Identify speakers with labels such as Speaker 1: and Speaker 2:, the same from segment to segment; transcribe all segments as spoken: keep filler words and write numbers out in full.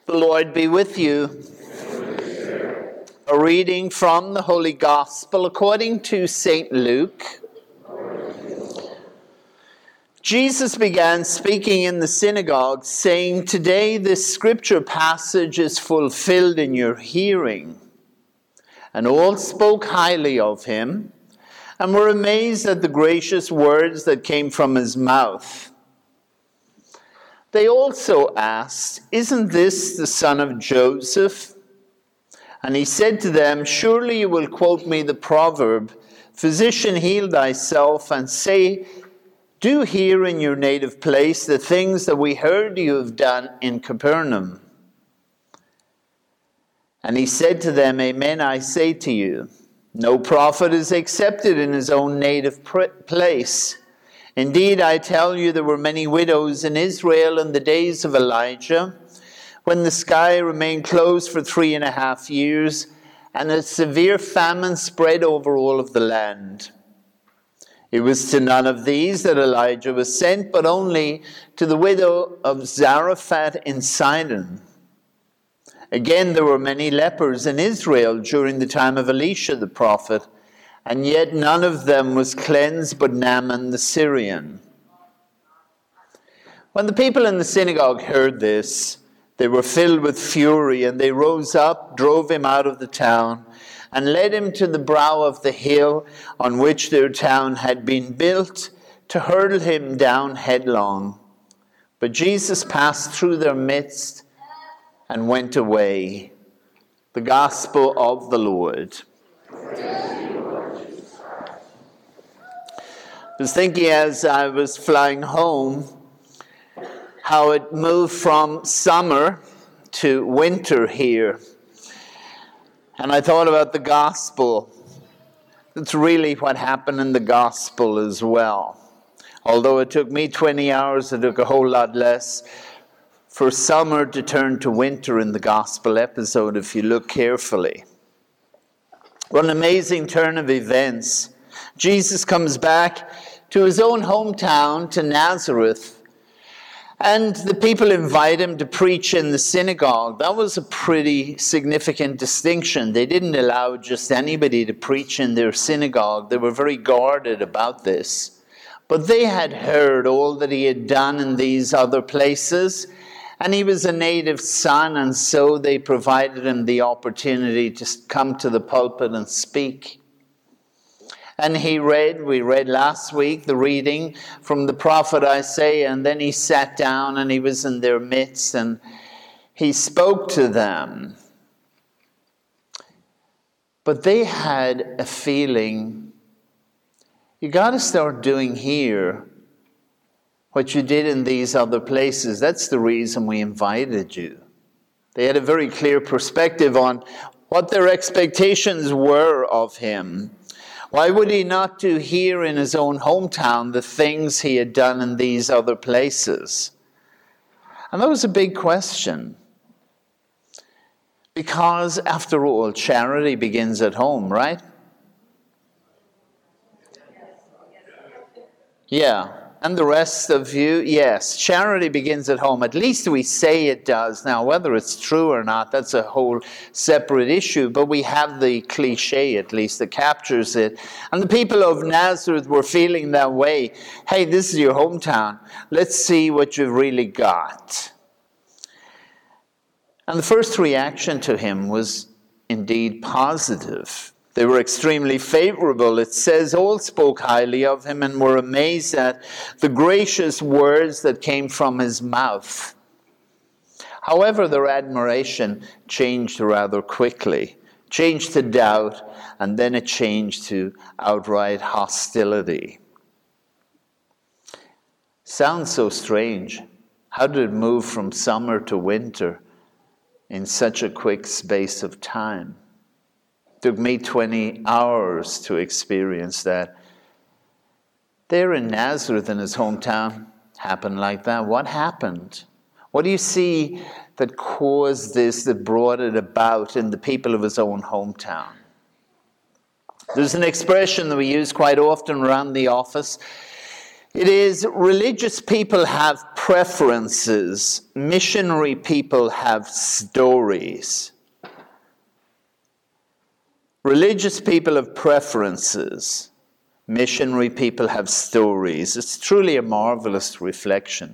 Speaker 1: The Lord be with you. A reading from the Holy Gospel according to Saint Luke. Jesus began speaking in the synagogue, saying, "Today this scripture passage is fulfilled in your hearing." And all spoke highly of him, and were amazed at the gracious words that came from his mouth. They also asked, "Isn't this the son of Joseph?" And he said to them, "Surely you will quote me the proverb, 'Physician, heal thyself,' and say, 'Do here in your native place the things that we heard you have done in Capernaum.'" And he said to them, "Amen, I say to you, no prophet is accepted in his own native place. Indeed, I tell you, there were many widows in Israel in the days of Elijah, when the sky remained closed for three and a half years, and a severe famine spread over all of the land. It was to none of these that Elijah was sent, but only to the widow of Zarephath in Sidon. Again, there were many lepers in Israel during the time of Elisha the prophet, and yet none of them was cleansed but Naaman the Syrian." When the people in the synagogue heard this, they were filled with fury, and they rose up, drove him out of the town, and led him to the brow of the hill on which their town had been built, to hurl him down headlong. But Jesus passed through their midst and went away. The Gospel of the Lord. I was thinking as I was flying home how it moved from summer to winter here. And I thought about the gospel. That's really what happened in the gospel as well. Although it took me twenty hours, it took a whole lot less for summer to turn to winter in the gospel episode, if you look carefully. What an amazing turn of events. Jesus comes back to his own hometown, to Nazareth, and the people invite him to preach in the synagogue. That was a pretty significant distinction. They didn't allow just anybody to preach in their synagogue. They were very guarded about this. But they had heard all that he had done in these other places, and he was a native son, and so they provided him the opportunity to come to the pulpit and speak. And he read, we read last week, the reading from the prophet Isaiah, and then he sat down and he was in their midst and he spoke to them. But they had a feeling, you got to start doing here what you did in these other places. That's the reason we invited you. They had a very clear perspective on what their expectations were of him. Why would he not do here in his own hometown the things he had done in these other places? And that was a big question. Because, after all, charity begins at home, right? Yeah. And the rest of you, yes, charity begins at home. At least we say it does. Now, whether it's true or not, that's a whole separate issue. But we have the cliche, at least, that captures it. And the people of Nazareth were feeling that way. Hey, this is your hometown. Let's see what you've really got. And the first reaction to him was indeed positive. They were extremely favorable. It says all spoke highly of him and were amazed at the gracious words that came from his mouth. However, their admiration changed rather quickly, changed to doubt, and then it changed to outright hostility. Sounds so strange. How did it move from summer to winter in such a quick space of time? Took me twenty hours to experience that. There in Nazareth, in his hometown, happened like that. What happened? What do you see that caused this, that brought it about in the people of his own hometown? There's an expression that we use quite often around the office. It is religious people have preferences, missionary people have stories. Religious people have preferences, missionary people have stories. It's truly a marvelous reflection.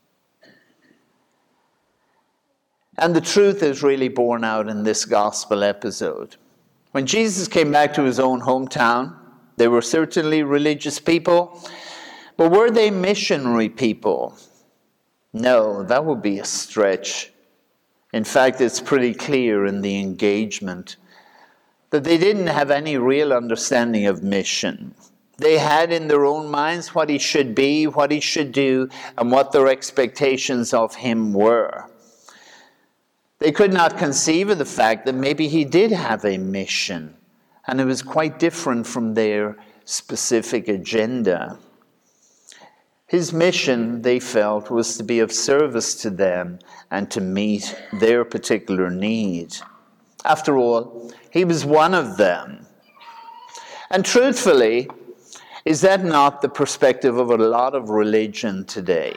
Speaker 1: And the truth is really borne out in this gospel episode. When Jesus came back to his own hometown, they were certainly religious people, but were they missionary people? No, that would be a stretch. In fact, it's pretty clear in the engagement that they didn't have any real understanding of mission. They had in their own minds what he should be, what he should do, and what their expectations of him were. They could not conceive of the fact that maybe he did have a mission, and it was quite different from their specific agenda. His mission, they felt, was to be of service to them and to meet their particular need. After all, he was one of them. And truthfully, is that not the perspective of a lot of religion today?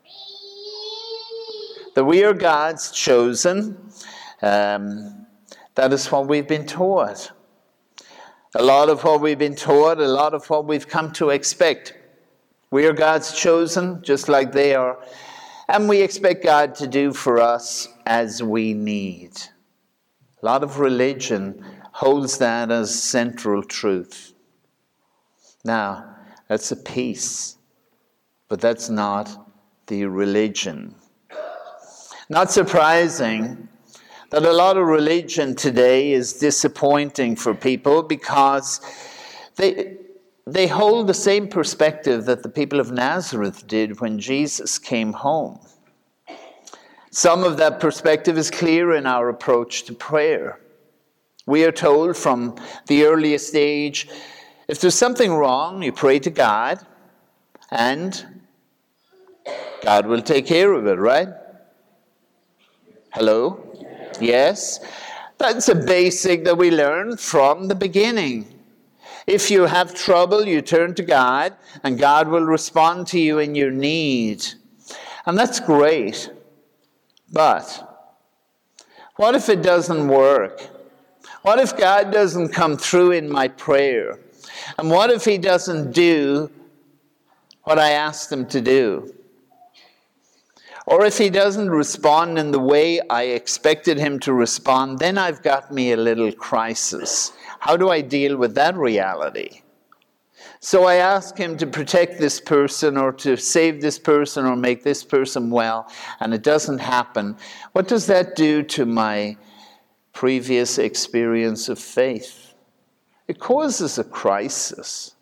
Speaker 1: That we are God's chosen, um, that is what we've been taught. A lot of what we've been taught, a lot of what we've come to expect. We are God's chosen, just like they are, and we expect God to do for us as we need. A lot of religion holds that as central truth. Now, that's a piece, but that's not the religion. Not surprising that a lot of religion today is disappointing for people because they... They hold the same perspective that the people of Nazareth did when Jesus came home. Some of that perspective is clear in our approach to prayer. We are told from the earliest age, if there's something wrong, you pray to God, and God will take care of it, right? Hello? Yes? That's a basic that we learn from the beginning. If you have trouble, you turn to God, and God will respond to you in your need. And that's great. But what if it doesn't work? What if God doesn't come through in my prayer? And what if he doesn't do what I asked him to do? Or if he doesn't respond in the way I expected him to respond, then I've got me a little crisis. How do I deal with that reality? So I ask him to protect this person or to save this person or make this person well, and it doesn't happen. What does that do to my previous experience of faith? It causes a crisis.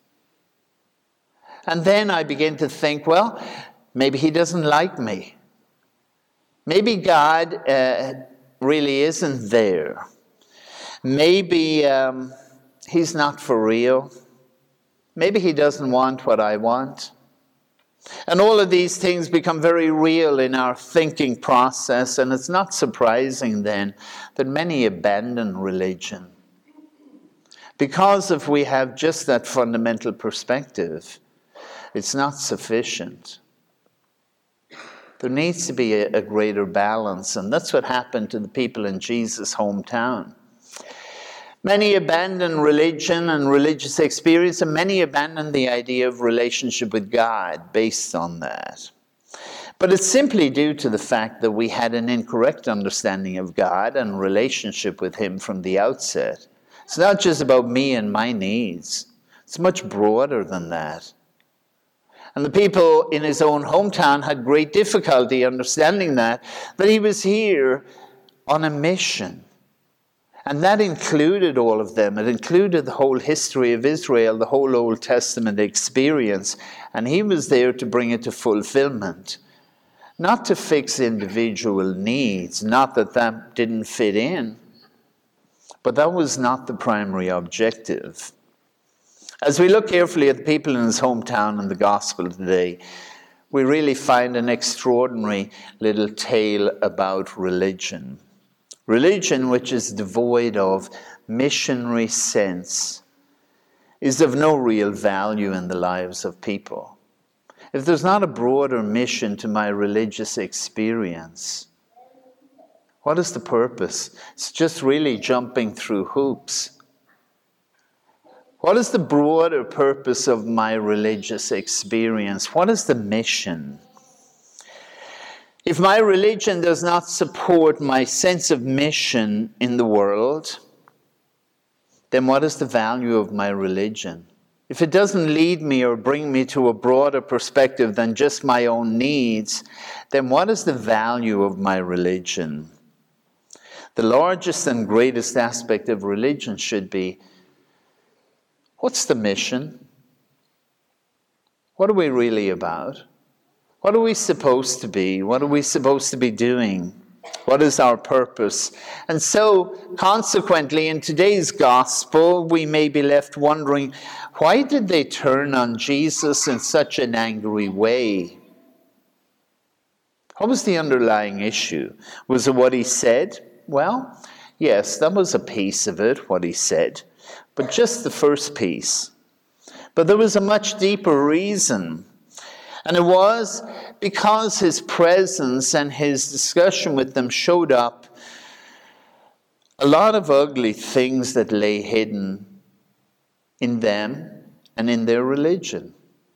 Speaker 1: And then I begin to think, well, maybe he doesn't like me. Maybe God uh, really isn't there. Maybe um, he's not for real. Maybe he doesn't want what I want. And all of these things become very real in our thinking process, and it's not surprising then that many abandon religion. Because if we have just that fundamental perspective, it's not sufficient. There needs to be a, a greater balance, and that's what happened to the people in Jesus' hometown. Many abandon religion and religious experience, and many abandon the idea of relationship with God based on that. But it's simply due to the fact that we had an incorrect understanding of God and relationship with him from the outset. It's not just about me and my needs. It's much broader than that. And the people in his own hometown had great difficulty understanding that, that he was here on a mission. And that included all of them. It included the whole history of Israel, the whole Old Testament experience. And he was there to bring it to fulfillment. Not to fix individual needs. Not that that didn't fit in. But that was not the primary objective. As we look carefully at the people in his hometown in the gospel today, we really find an extraordinary little tale about religion. Religion, which is devoid of missionary sense, is of no real value in the lives of people. if there's not a broader mission to my religious experience, what is the purpose? It's just really jumping through hoops. What is the broader purpose of my religious experience? What is the mission? If my religion does not support my sense of mission in the world, then what is the value of my religion? If it doesn't lead me or bring me to a broader perspective than just my own needs, then what is the value of my religion? The largest and greatest aspect of religion should be, what's the mission? What are we really about? What are we supposed to be? What are we supposed to be doing? What is our purpose? And so, consequently, in today's gospel, we may be left wondering, why did they turn on Jesus in such an angry way? What was the underlying issue? Was it what he said? Well, yes, that was a piece of it, what he said, but just the first piece. But there was a much deeper reason, and it was because his presence and his discussion with them showed up a lot of ugly things that lay hidden in them and in their religion.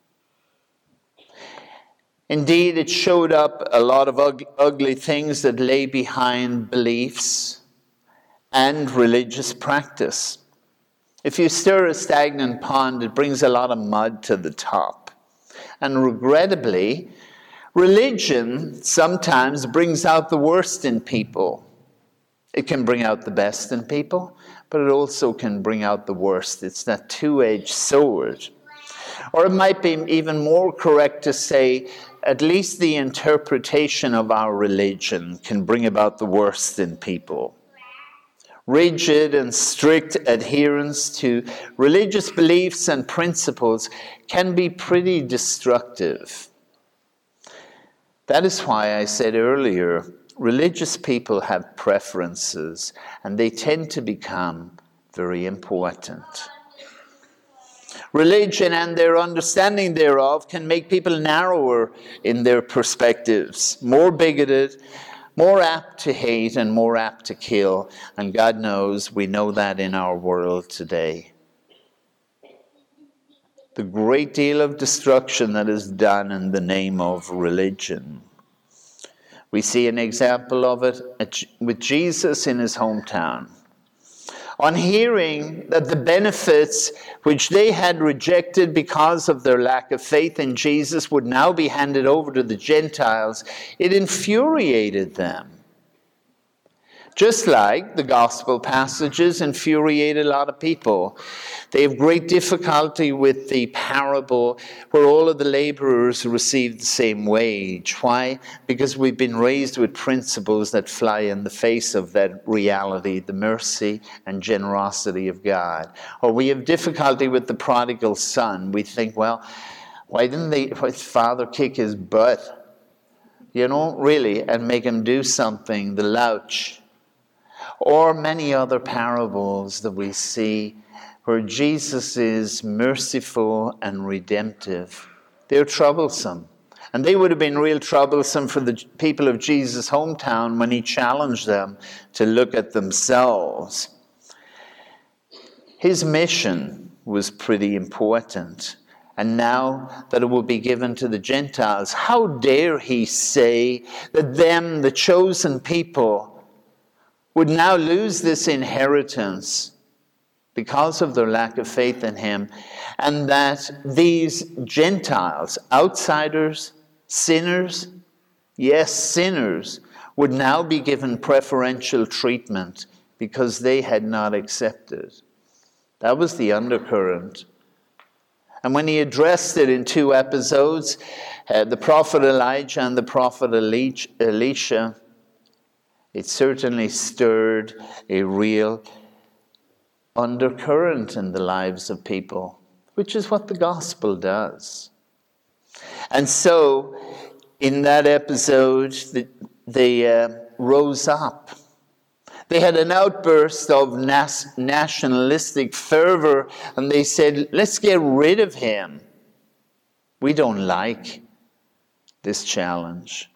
Speaker 1: Indeed, it showed up a lot of ug- ugly things that lay behind beliefs and religious practice. If you stir a stagnant pond, it brings a lot of mud to the top. And regrettably, religion sometimes brings out the worst in people. It can bring out the best in people, but it also can bring out the worst. It's that two-edged sword. Or it might be even more correct to say, at least the interpretation of our religion can bring about the worst in people. Rigid and strict adherence to religious beliefs and principles can be pretty destructive. That is why I said earlier, religious people have preferences, and they tend to become very important. Religion and their understanding thereof can make people narrower in their perspectives, more bigoted, more apt to hate, and more apt to kill. And God knows we know that in our world today. The great deal of destruction that is done in the name of religion. We see an example of it with Jesus in his hometown. On hearing that the benefits which they had rejected because of their lack of faith in Jesus would now be handed over to the Gentiles, it infuriated them. Just like the gospel passages infuriate a lot of people. They have great difficulty with the parable where all of the laborers receive the same wage. Why? Because we've been raised with principles that fly in the face of that reality, the mercy and generosity of God. Or we have difficulty with the prodigal son. We think, well, why didn't they, his father kick his butt? You know, really, and make him do something, the louch. Or many other parables that we see where Jesus is merciful and redemptive. They're troublesome. And they would have been real troublesome for the people of Jesus' hometown when he challenged them to look at themselves. His mission was pretty important. And now that it will be given to the Gentiles, how dare he say that them, the chosen people, would now lose this inheritance because of their lack of faith in him, and that these Gentiles, outsiders, sinners, yes, sinners, would now be given preferential treatment because they had not accepted. That was the undercurrent. And when he addressed it in two episodes, uh, the prophet Elijah and the prophet Elisha, it certainly stirred a real undercurrent in the lives of people, which is what the gospel does. And so, in that episode, they, they uh, rose up. They had an outburst of nas- nationalistic fervor, and they said, let's get rid of him. We don't like this challenge.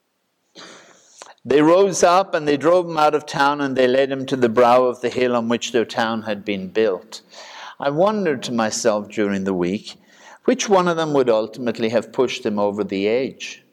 Speaker 1: They rose up and they drove him out of town, and they led him to the brow of the hill on which their town had been built. I wondered to myself during the week, which one of them would ultimately have pushed him over the edge?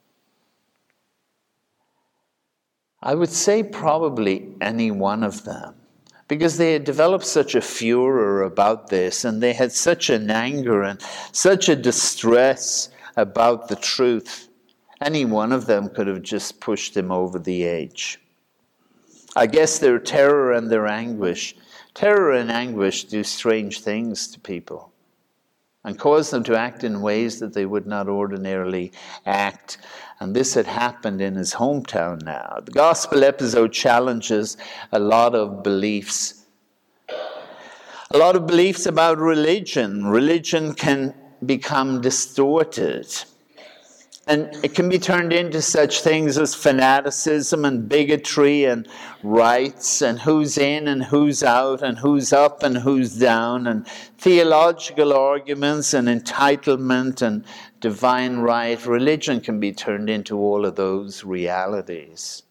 Speaker 1: I would say probably any one of them, because they had developed such a furor about this, and they had such an anger and such a distress about the truth. Any one of them could have just pushed him over the edge. I guess their terror and their anguish, terror and anguish do strange things to people and cause them to act in ways that they would not ordinarily act. And this had happened in his hometown now. The gospel episode challenges a lot of beliefs. A lot of beliefs about religion. Religion can become distorted. And it can be turned into such things as fanaticism and bigotry and rights and who's in and who's out and who's up and who's down and theological arguments and entitlement and divine right. Religion can be turned into all of those realities.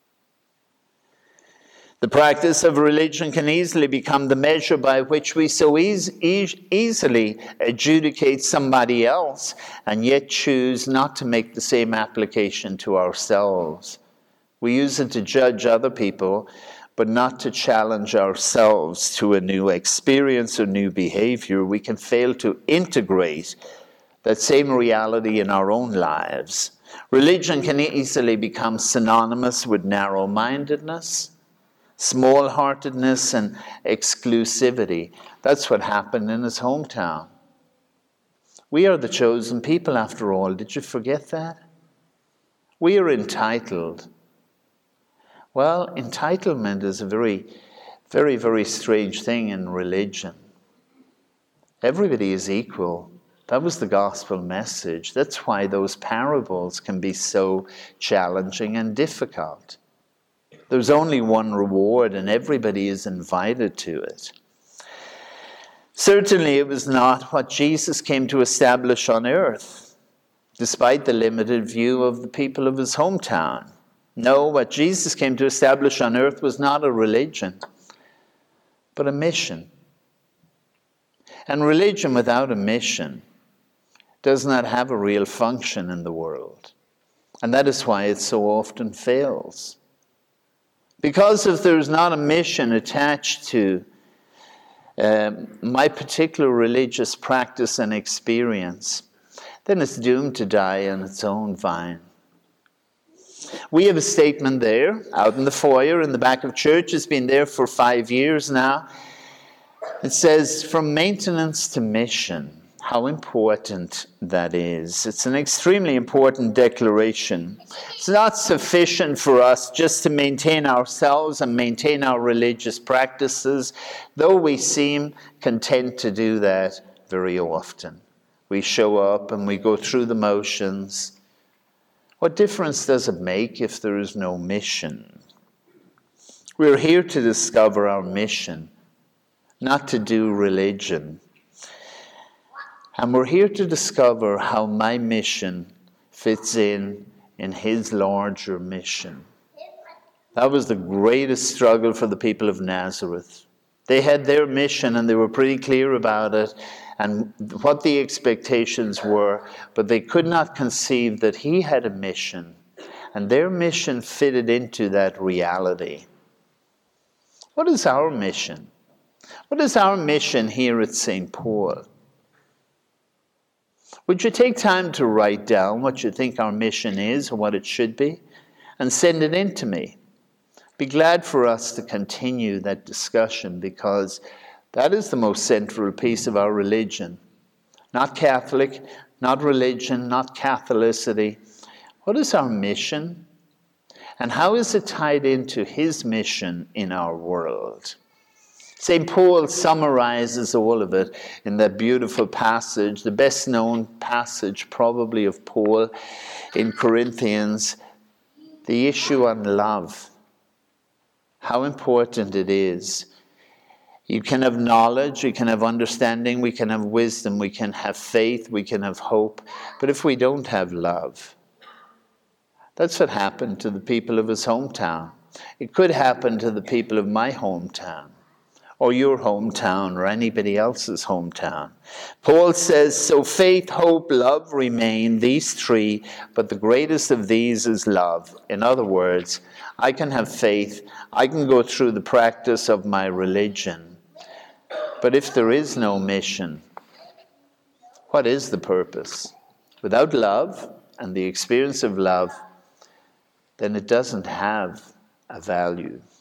Speaker 1: The practice of religion can easily become the measure by which we so eas- e- easily adjudicate somebody else and yet choose not to make the same application to ourselves. We use it to judge other people, but not to challenge ourselves to a new experience or new behavior. We can fail to integrate that same reality in our own lives. Religion can easily become synonymous with narrow-mindedness, small-heartedness, and exclusivity. That's what happened in his hometown. We are the chosen people, after all. Did you forget that? We are entitled. Well, entitlement is a very, very, very strange thing in religion. Everybody is equal. That was the gospel message. That's why those parables can be so challenging and difficult. There's only one reward, and everybody is invited to it. Certainly, it was not what Jesus came to establish on earth, despite the limited view of the people of his hometown. No, what Jesus came to establish on earth was not a religion, but a mission. And religion without a mission does not have a real function in the world. And that is why it so often fails. Because if there's not a mission attached to um, my particular religious practice and experience, then it's doomed to die on its own vine. We have a statement there, out in the foyer, in the back of church. It's been there for five years now. It says, from maintenance to mission. How important that is. It's an extremely important declaration. It's not sufficient for us just to maintain ourselves and maintain our religious practices, though we seem content to do that very often. We show up and we go through the motions. What difference does it make if there is no mission? We're here to discover our mission, not to do religion. And we're here to discover how my mission fits in in his larger mission. That was the greatest struggle for the people of Nazareth. They had their mission and they were pretty clear about it and what the expectations were, but they could not conceive that he had a mission, and their mission fitted into that reality. What is our mission? What is our mission here at Saint Paul? Would you take time to write down what you think our mission is or what it should be and send it in to me? Be glad for us to continue that discussion, because that is the most central piece of our religion. Not Catholic, not religion, not Catholicity. What is our mission? And how is it tied into his mission in our world? Saint Paul summarizes all of it in that beautiful passage, the best known passage probably of Paul in Corinthians, the issue on love. How important it is. You can have knowledge, we can have understanding, we can have wisdom, we can have faith, we can have hope. But if we don't have love, That's what happened to the people of his hometown. It could happen to the people of my hometown, or your hometown, or anybody else's hometown. Paul says, so faith, hope, love remain, these three, but the greatest of these is love. In other words, I can have faith, I can go through the practice of my religion, but if there is no mission, what is the purpose? Without love and the experience of love, then it doesn't have a value.